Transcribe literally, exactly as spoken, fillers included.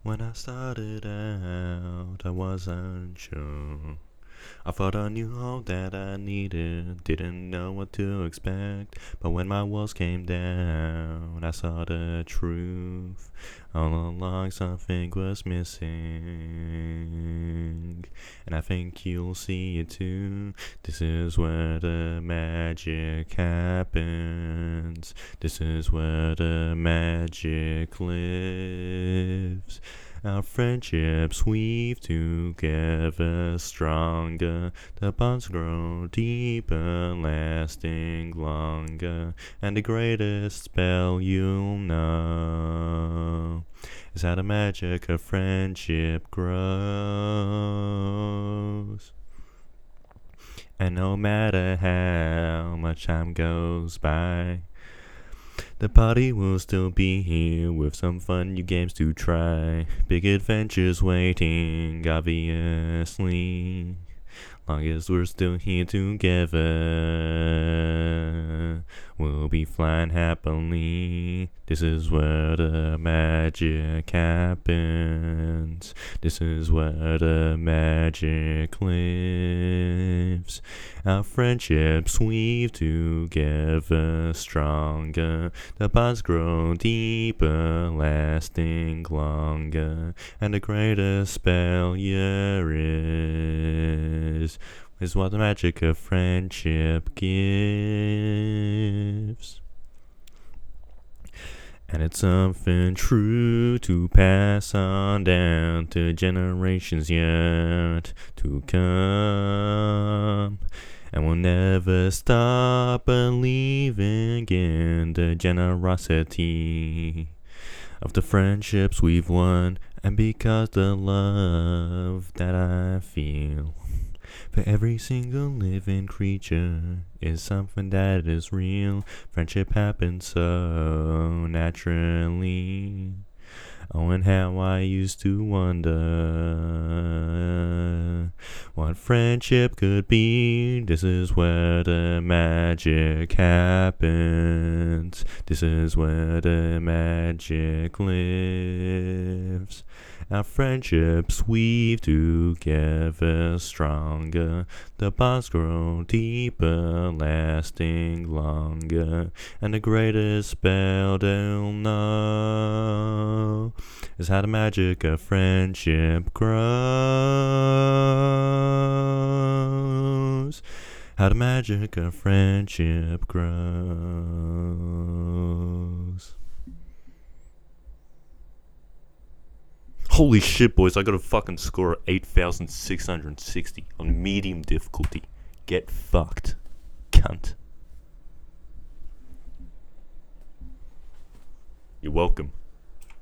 When I started out, I wasn't sure. I thought I knew all that I needed, didn't know what to expect. But when my walls came down, I saw the truth. All along something was missing, and I think you'll see it too. This is where the magic happens. This is where the magic lives. Our friendships weave together stronger. The bonds grow deeper, lasting longer. And the greatest spell you'll know is how the magic of friendship grows. And no matter how much time goes by, the party will still be here with some fun new games to try. Big adventures waiting, obviously. Long as we're still here together, we'll be flying happily. This is where the magic happens. This is where the magic lives. Our friendships weave together stronger. The bonds grow deeper, lasting longer. And the greatest spell here is is what the magic of friendship gives. And it's something true to pass on down to generations yet to come. And we'll never stop believing in the generosity of the friendships we've won. And because the love that I feel for every single living creature is something that is real. Friendship happens so naturally. Oh, and how I used to wonder what friendship could be. This is where the magic happens. This is where the magic lives. Our friendships weave together stronger. The bonds grow deeper, lasting longer. And the greatest spell they'll know is how the magic of friendship grows. How the magic of friendship grows. Holy shit, boys, I got a fucking score of eight thousand six hundred sixty on medium difficulty. Get fucked, cunt. You're welcome.